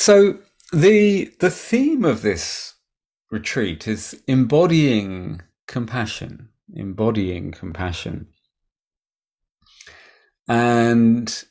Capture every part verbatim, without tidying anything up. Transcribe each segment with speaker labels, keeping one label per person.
Speaker 1: So the the theme of this retreat is embodying compassion, embodying compassion. And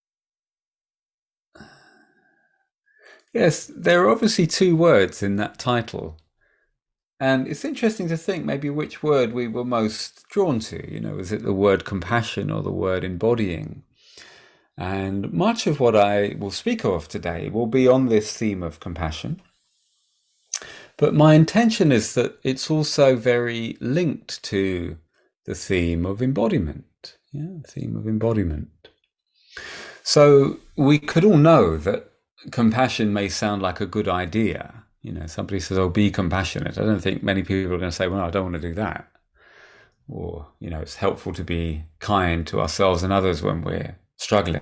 Speaker 1: yes, there are obviously two words in that title. And it's interesting to think maybe which word we were most drawn to. You know, is it the word compassion or the word embodying? And much of what I will speak of today will be on this theme of compassion. But my intention is that it's also very linked to the theme of embodiment. Yeah, theme of embodiment. So we could all know that compassion may sound like a good idea. You know, somebody says, "Oh, be compassionate." I don't think many people are going to say, "Well, I don't want to do that." Or, you know, it's helpful to be kind to ourselves and others when we're struggling.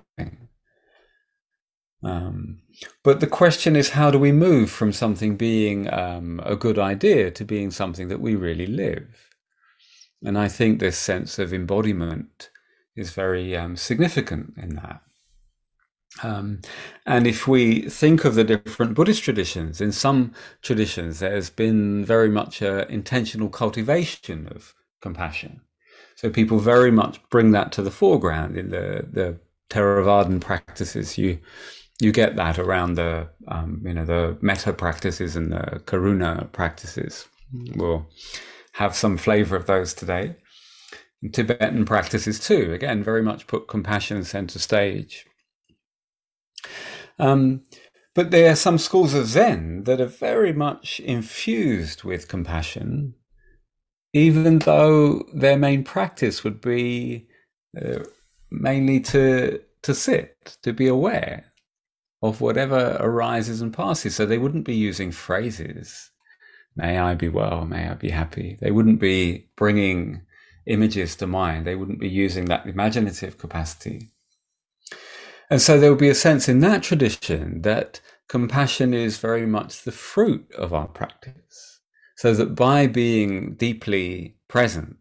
Speaker 1: Um, but the question is, how do we move from something being um, a good idea to being something that we really live? And I think this sense of embodiment is very um, significant in that. Um, and if we think of the different Buddhist traditions, in some traditions there's been very much an intentional cultivation of compassion. So people very much bring that to the foreground in the, the Theravadan practices. You you get that around the um, you know the metta practices and the karuna practices. We'll have some flavor of those today. And Tibetan practices too, again, very much put compassion center stage. Um, but there are some schools of Zen that are very much infused with compassion, even though their main practice would be uh, mainly to to sit, to be aware of whatever arises and passes. So they wouldn't be using phrases, "May I be well, may I be happy." They wouldn't be bringing images to mind. They wouldn't be using that imaginative capacity. And so there would be a sense in that tradition that compassion is very much the fruit of our practice. So that by being deeply present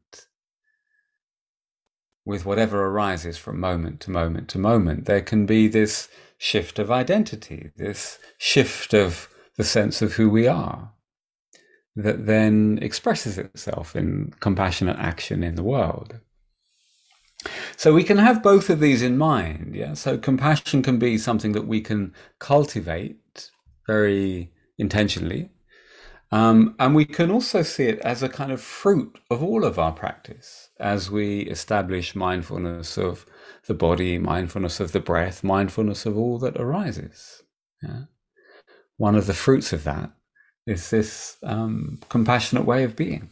Speaker 1: with whatever arises from moment to moment to moment, there can be this shift of identity, this shift of the sense of who we are, that then expresses itself in compassionate action in the world. So we can have both of these in mind. Yeah. So compassion can be something that we can cultivate very intentionally. Um, and we can also see it as a kind of fruit of all of our practice as we establish mindfulness of the body, mindfulness of the breath, mindfulness of all that arises. Yeah. One of the fruits of that is this um, compassionate way of being.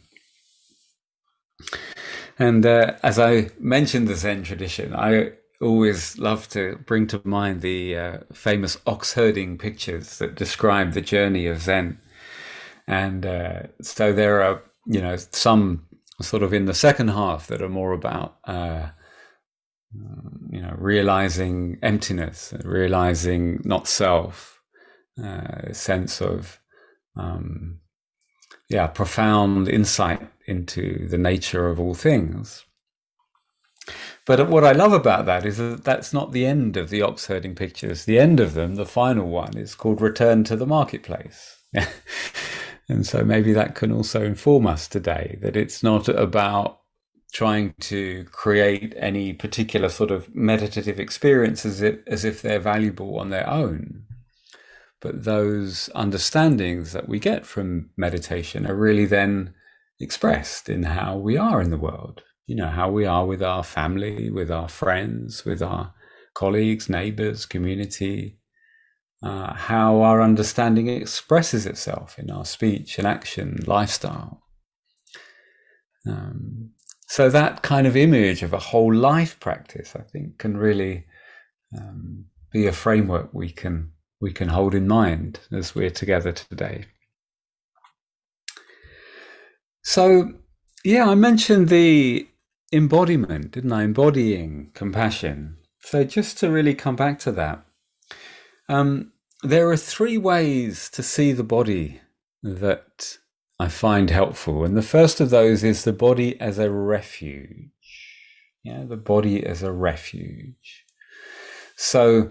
Speaker 1: And uh, as I mentioned the Zen tradition, I always love to bring to mind the uh, famous ox herding pictures that describe the journey of Zen. And uh, so there are, you know, some sort of in the second half that are more about, uh, you know, realizing emptiness, realizing not self, uh, a sense of, um, yeah, profound insight into the nature of all things. But what I love about that is that that's not the end of the ox herding pictures. The end of them, the final one, is called Return to the Marketplace. And so maybe that can also inform us today, that it's not about trying to create any particular sort of meditative experience as if, as if they're valuable on their own. But those understandings that we get from meditation are really then expressed in how we are in the world, you know, how we are with our family, with our friends, with our colleagues, neighbors, community, uh, how our understanding expresses itself in our speech and action, lifestyle. Um, so that kind of image of a whole life practice, I think, can really um, be a framework we can we can hold in mind as we're together today. So, yeah, I mentioned the embodiment, didn't I? Embodying compassion. So just to really come back to that, um, there are three ways to see the body that I find helpful. And the first of those is the body as a refuge. Yeah, the body as a refuge. So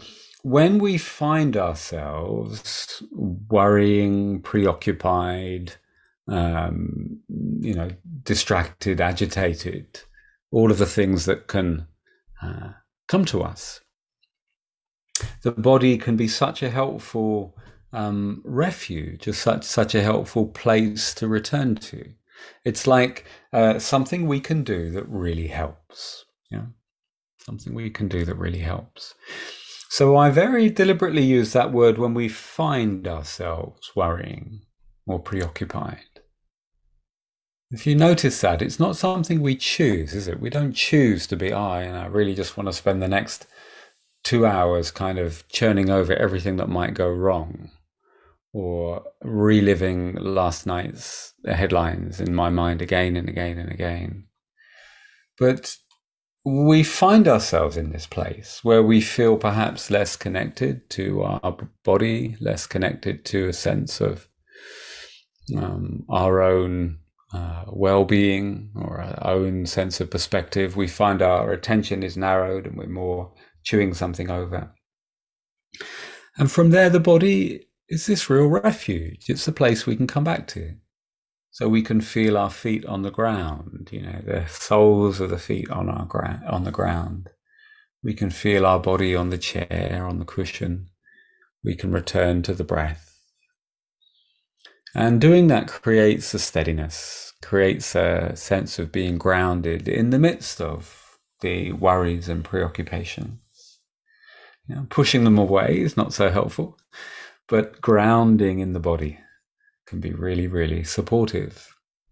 Speaker 1: when we find ourselves worrying, preoccupied, um, you know, distracted, agitated, all of the things that can uh, come to us, the body can be such a helpful um, refuge, such such a helpful place to return to. It's like uh, something we can do that really helps. Yeah, something we can do that really helps. So I very deliberately use that word when we find ourselves worrying or preoccupied. If you notice that, it's not something we choose, is it? We don't choose to be, I, and I really just want to spend the next two hours kind of churning over everything that might go wrong, or reliving last night's headlines in my mind again and again and again. But we find ourselves in this place where we feel perhaps less connected to our body, less connected to a sense of um, our own uh, well-being or our own sense of perspective. We find our attention is narrowed and we're more chewing something over. And from there, the body is this real refuge. It's the place we can come back to. So we can feel our feet on the ground, you know, the soles of the feet on our gra- on the ground. We can feel our body on the chair, on the cushion. We can return to the breath. And doing that creates a steadiness, creates a sense of being grounded in the midst of the worries and preoccupations. You know, pushing them away is not so helpful, but grounding in the body can be really, really supportive.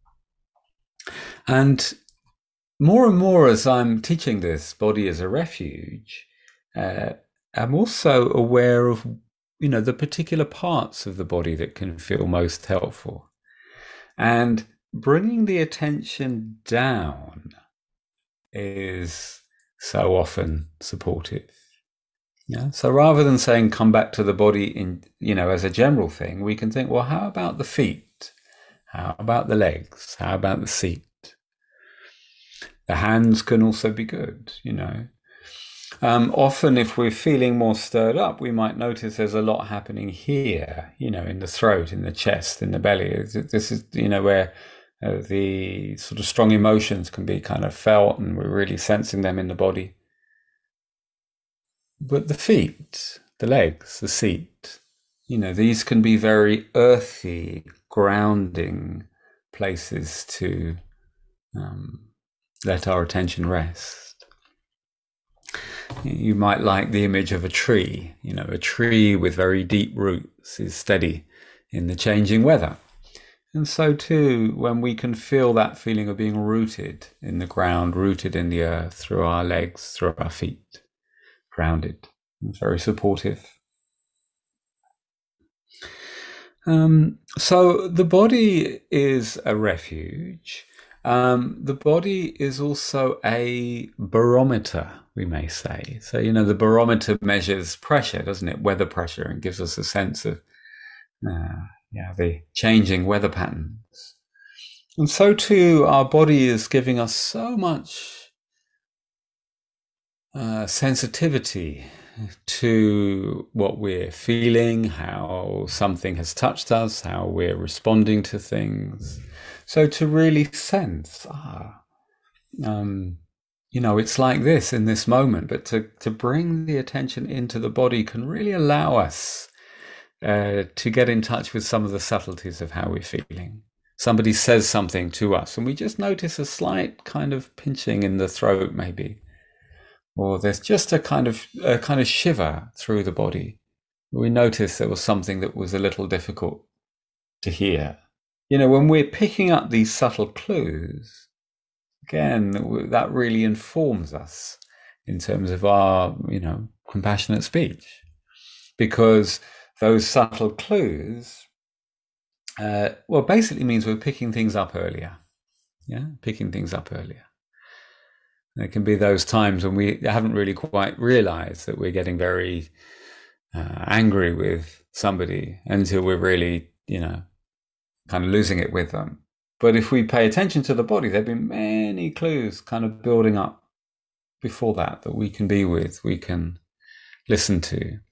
Speaker 1: And more and more as I'm teaching this body as a refuge, uh, I'm also aware of, you know, the particular parts of the body that can feel most helpful. And bringing the attention down is so often supportive. Yeah. So rather than saying come back to the body in, you know, as a general thing, we can think, well, how about the feet? How about the legs? How about the seat? The hands can also be good, you know. Um, often if we're feeling more stirred up, we might notice there's a lot happening here, you know, in the throat, in the chest, in the belly. This is, you know, where uh, the sort of strong emotions can be kind of felt and we're really sensing them in the body. But the feet, the legs, the seat, you know, these can be very earthy, grounding places to um, let our attention rest. You might like the image of a tree. You know, a tree with very deep roots is steady in the changing weather. And so too, when we can feel that feeling of being rooted in the ground, rooted in the earth, through our legs, through our feet, grounded, very supportive. Um, so the body is a refuge. Um, the body is also a barometer, we may say. So, you know, the barometer measures pressure, doesn't it? Weather pressure, and gives us a sense of uh, yeah, the changing weather patterns. And so too, our body is giving us so much uh, sensitivity to what we're feeling, how something has touched us, how we're responding to things. So to really sense, ah, um, you know, it's like this in this moment, but to, to bring the attention into the body can really allow us uh, to get in touch with some of the subtleties of how we're feeling. Somebody says something to us and we just notice a slight kind of pinching in the throat, maybe. Or there's just a kind of a kind of shiver through the body. We notice there was something that was a little difficult to hear. You know, when we're picking up these subtle clues, again, that really informs us in terms of our, you know, compassionate speech. Because those subtle clues, uh, well, basically means we're picking things up earlier. Yeah, picking things up earlier. There can be those times when we haven't really quite realized that we're getting very uh, angry with somebody until we're really, you know, kind of losing it with them. But if we pay attention to the body, there've been many clues kind of building up before that that we can be with, we can listen to.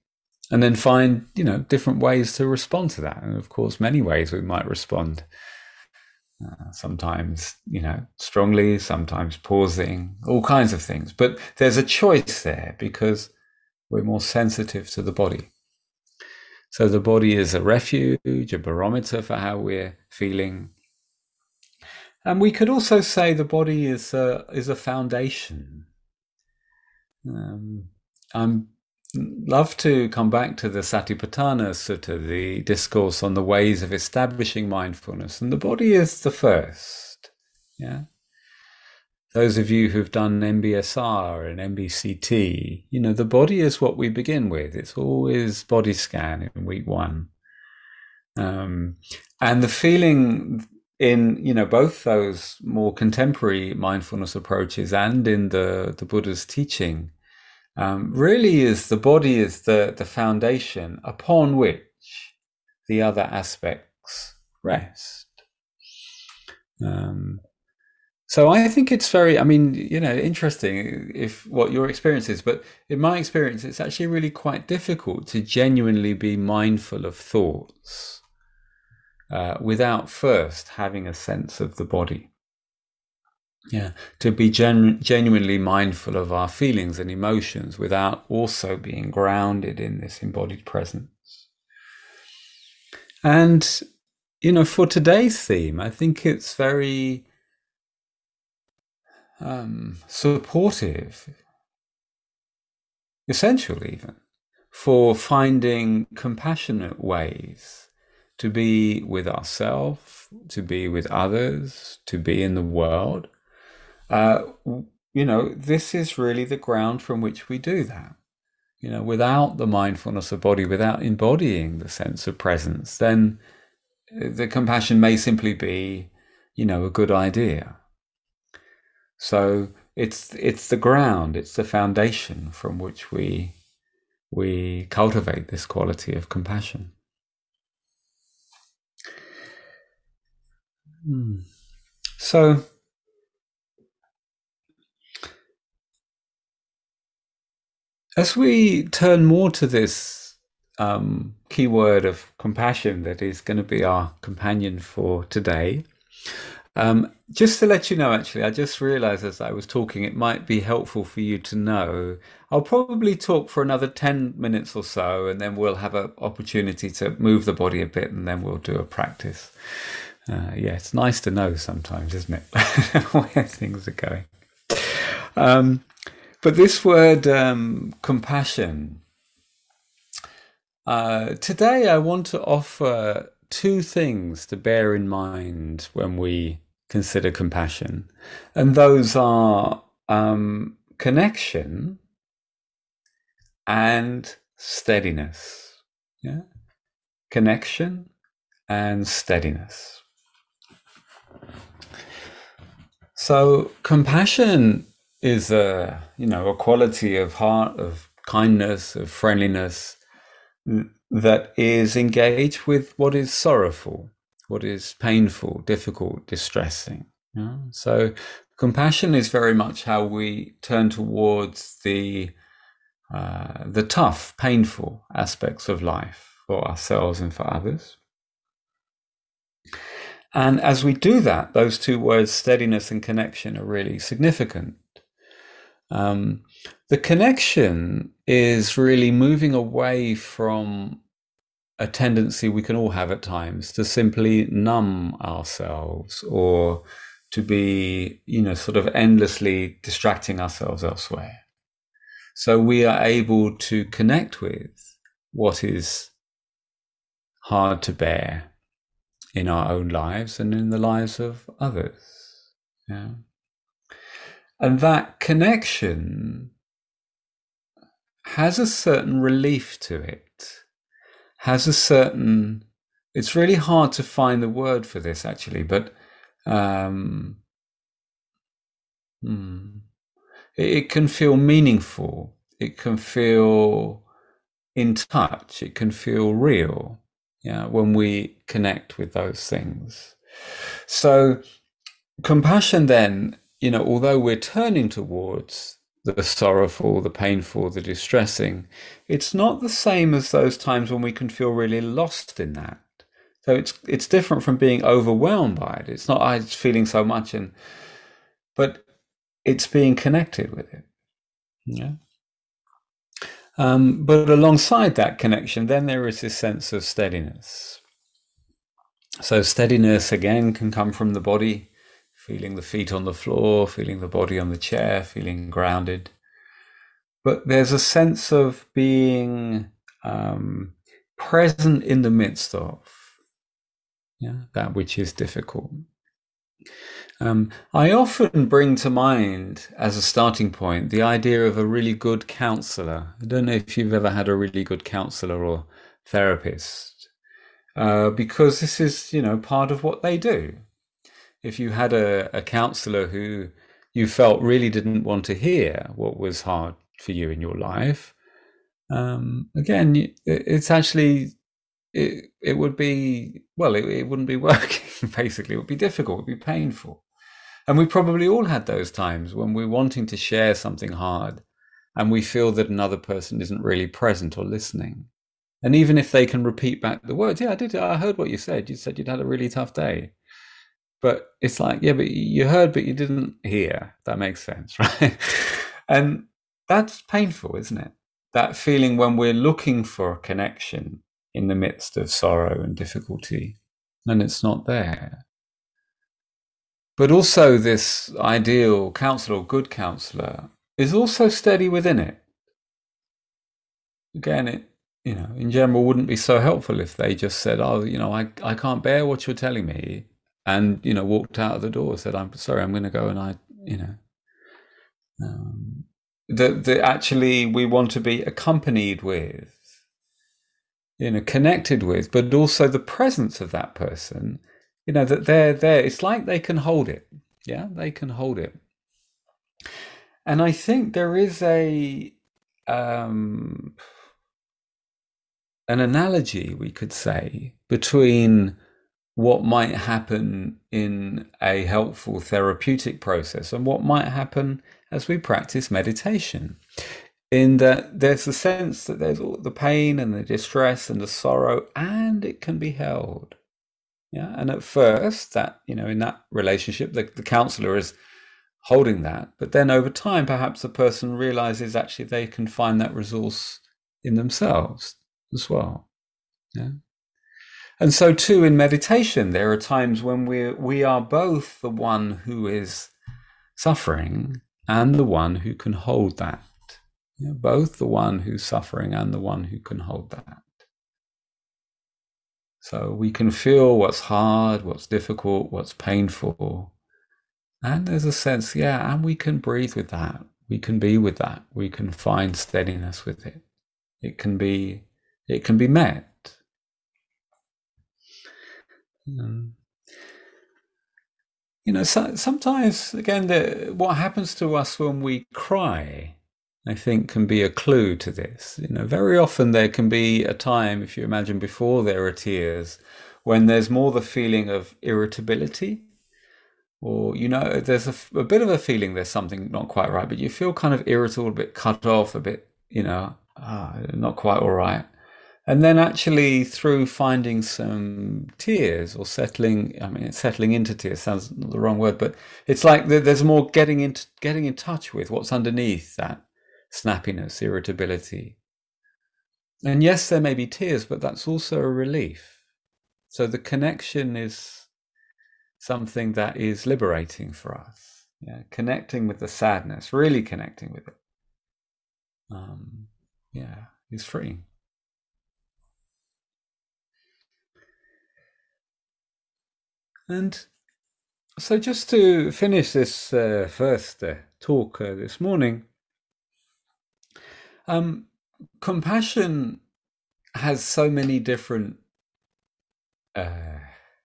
Speaker 1: and then find, you know, different ways to respond to that. And of course, many ways we might respond. Uh, sometimes, you know, strongly, sometimes pausing, all kinds of things. But there's a choice there because we're more sensitive to the body. So the body is a refuge, a barometer for how we're feeling. And we could also say the body is a, is a foundation. Um, I'm love to come back to the Satipatthana Sutta, the discourse on the ways of establishing mindfulness, and the body is the first. Yeah. Those of you who've done M B S R and M B C T, you know, the body is what we begin with. It's always body scan in week one. Um, and the feeling in, you know, both those more contemporary mindfulness approaches and in the, the Buddha's teaching, Um, really is the body is the, the foundation upon which the other aspects rest. Um, so I think it's very, I mean, you know, interesting if what your experience is, but in my experience, it's actually really quite difficult to genuinely be mindful of thoughts uh, without first having a sense of the body. Yeah, to be genu- genuinely mindful of our feelings and emotions without also being grounded in this embodied presence. And, you know, for today's theme, I think it's very um, supportive, essential even, for finding compassionate ways to be with ourselves, to be with others, to be in the world. Uh, you know, this is really the ground from which we do that. You know, without the mindfulness of body, without embodying the sense of presence, then the compassion may simply be, you know, a good idea. So it's it's the ground, it's the foundation from which we we cultivate this quality of compassion. Hmm. So as we turn more to this um, keyword of compassion that is going to be our companion for today, um, just to let you know, actually, I just realized as I was talking, it might be helpful for you to know. I'll probably talk for another ten minutes or so, and then we'll have an opportunity to move the body a bit, and then we'll do a practice. Uh, yeah, it's nice to know sometimes, isn't it, where things are going. Um, But this word, um, compassion, uh, today I want to offer two things to bear in mind when we consider compassion. And those are um, connection and steadiness. Yeah? Connection and steadiness. So compassion is a, you know, a quality of heart, of kindness, of friendliness that is engaged with what is sorrowful, what is painful, difficult, distressing. Yeah? So compassion is very much how we turn towards the uh, the tough, painful aspects of life for ourselves and for others. And as we do that, those two words, steadiness and connection, are really significant. Um, the connection is really moving away from a tendency we can all have at times to simply numb ourselves or to be, you know, sort of endlessly distracting ourselves elsewhere. So we are able to connect with what is hard to bear in our own lives and in the lives of others. Yeah. And that connection has a certain relief to it, has a certain, it's really hard to find the word for this actually, but um, hmm, it, it can feel meaningful, it can feel in touch, it can feel real, yeah, when we connect with those things. So compassion then, you know, although we're turning towards the sorrowful, the painful, the distressing, it's not the same as those times when we can feel really lost in that. So it's it's different from being overwhelmed by it. It's not I was feeling so much, and but it's being connected with it. Yeah. Um, but alongside that connection, then there is this sense of steadiness. So steadiness again can come from the body, feeling the feet on the floor, feeling the body on the chair, feeling grounded. But there's a sense of being um, present in the midst of yeah, that which is difficult. Um, I often bring to mind as a starting point the idea of a really good counselor. I don't know if you've ever had a really good counselor or therapist, uh, because this is, you know, part of what they do. If you had a, a counselor who you felt really didn't want to hear what was hard for you in your life, um, again, it's actually, it, it would be, well, it, it wouldn't be working, basically. It would be difficult, it would be painful. And we probably all had those times when we're wanting to share something hard and we feel that another person isn't really present or listening. And even if they can repeat back the words, yeah, I did, I heard what you said. You said you'd had a really tough day. But it's like, yeah, but you heard, but you didn't hear. That makes sense, right? And that's painful, isn't it? That feeling when we're looking for a connection in the midst of sorrow and difficulty, and it's not there. But also this ideal counselor or good counselor is also steady within it. Again, it, you know, in general wouldn't be so helpful if they just said, oh, you know, I, I can't bear what you're telling me. And, you know, walked out of the door, said, I'm sorry, I'm going to go and I, you know. Um, that, that actually we want to be accompanied with, you know, connected with, but also the presence of that person, you know, that they're there. It's like they can hold it. Yeah, they can hold it. And I think there is a um, an analogy, we could say, between what might happen in a helpful therapeutic process and what might happen as we practice meditation. In that there's a sense that there's all the pain and the distress and the sorrow, and it can be held. Yeah. And at first, that, you know, in that relationship, the, the counselor is holding that. But then over time, perhaps the person realizes actually they can find that resource in themselves as well. Yeah. And so too in meditation, there are times when we we are both the one who is suffering and the one who can hold that. Yeah, both the one who's suffering and the one who can hold that. So we can feel what's hard, what's difficult, what's painful. And there's a sense, yeah, and we can breathe with that. We can be with that. We can find steadiness with it. It can be, it can be met. Um, you know, so, sometimes, again, the, what happens to us when we cry, I think, can be a clue to this. You know, very often there can be a time, if you imagine before there are tears, when there's more the feeling of irritability, or, you know, there's a, a bit of a feeling there's something not quite right, but you feel kind of irritable, a bit cut off, a bit, you know, ah, not quite all right. And then actually through finding some tears or settling, I mean, settling into tears sounds the wrong word, but it's like there's more getting into getting in touch with what's underneath that snappiness, irritability. And yes, there may be tears, but that's also a relief. So the connection is something that is liberating for us. Yeah, connecting with the sadness, really connecting with it. Um, yeah, is freeing. And so just to finish this uh, first uh, talk uh, this morning, um, compassion has so many different uh,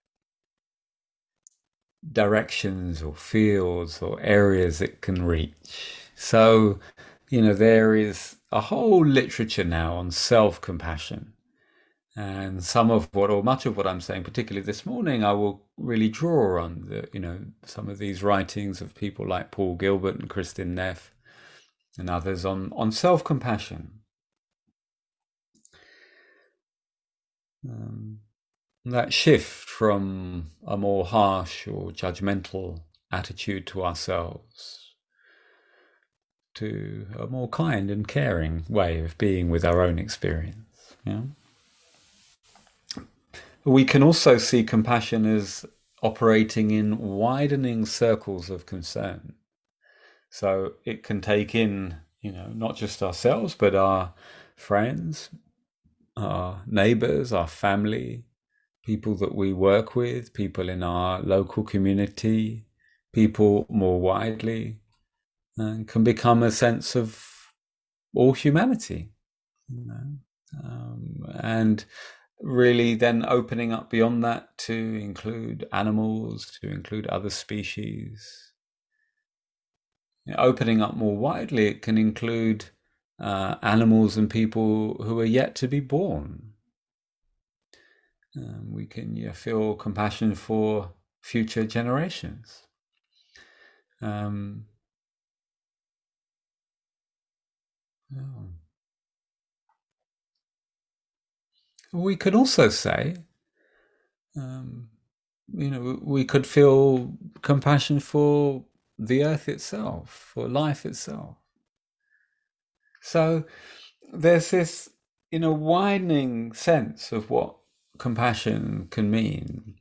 Speaker 1: directions or fields or areas it can reach. So, you know, there is a whole literature now on self-compassion. And some of what, or much of what I'm saying, particularly this morning, I will really draw on the, you know, some of these writings of people like Paul Gilbert and Kristin Neff. and others on, on self-compassion. Um, that shift from a more harsh or judgmental attitude to ourselves to a more kind and caring way of being with our own experience. Yeah? We can also see compassion as operating in widening circles of concern. So it can take in, you know, not just ourselves, but our friends, our neighbors, our family, people that we work with, people in our local community, people more widely, and can become a sense of all humanity, you know, um, and really then opening up beyond that to include animals, to include other species. You know, opening up more widely, it can include uh, animals and people who are yet to be born. Um, we can yeah, feel compassion for future generations. Um, oh. We could also say, um, you know, we could feel compassion for the earth itself, for life itself. So there's this, you know, widening sense of what compassion can mean.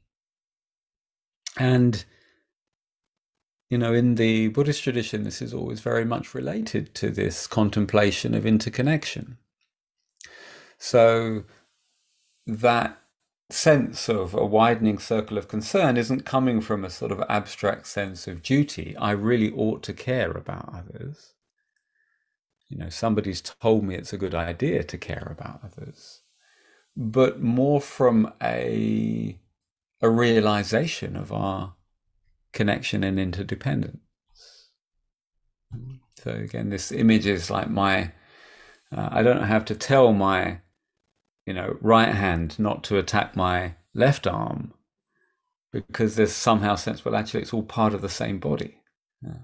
Speaker 1: And, you know, in the Buddhist tradition, this is always very much related to this contemplation of interconnection. So that sense of a widening circle of concern isn't coming from a sort of abstract sense of duty. I really ought to care about others. You know, somebody's told me it's a good idea to care about others, but more from a a realization of our connection and interdependence. So again, this image is like my, uh, I don't have to tell my, you know, right hand not to attack my left arm, because there's somehow sense, well, actually, it's all part of the same body. Yeah.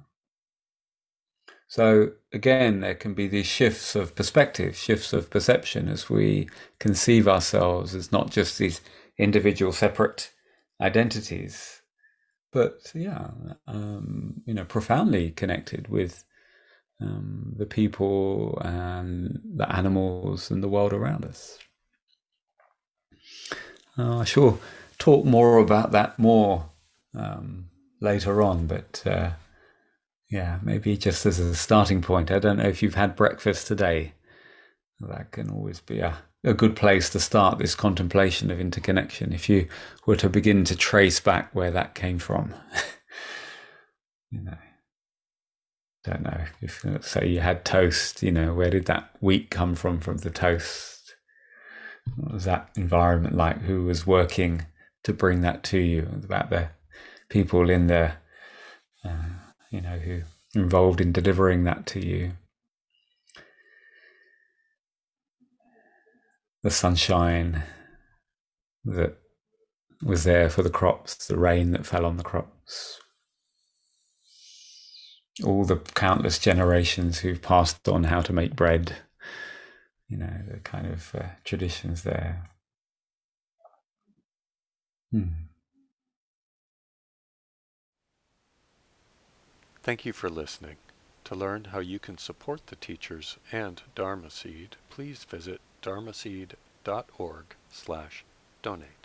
Speaker 1: So again, there can be these shifts of perspective, shifts of perception as we conceive ourselves as not just these individual separate identities, but yeah, um, you know, profoundly connected with um, the people and the animals and the world around us. Uh, I sure talk more about that more um, later on, but uh, yeah, maybe just as a starting point. I don't know if you've had breakfast today. That can always be a, a good place to start this contemplation of interconnection, if you were to begin to trace back where that came from. You know, don't know if, let's say, you had toast, you know, where did that wheat come from, from the toast? What was that environment like? Who was working to bring that to you? About the people in the, uh, you know, who are involved in delivering that to you. The sunshine that was there for the crops, the rain that fell on the crops, all the countless generations who've passed on how to make bread, you know, the kind of uh, traditions there. Hmm.
Speaker 2: Thank you for listening. To learn how you can support the teachers and Dharma Seed, please visit dharmaseed dot org slash donate.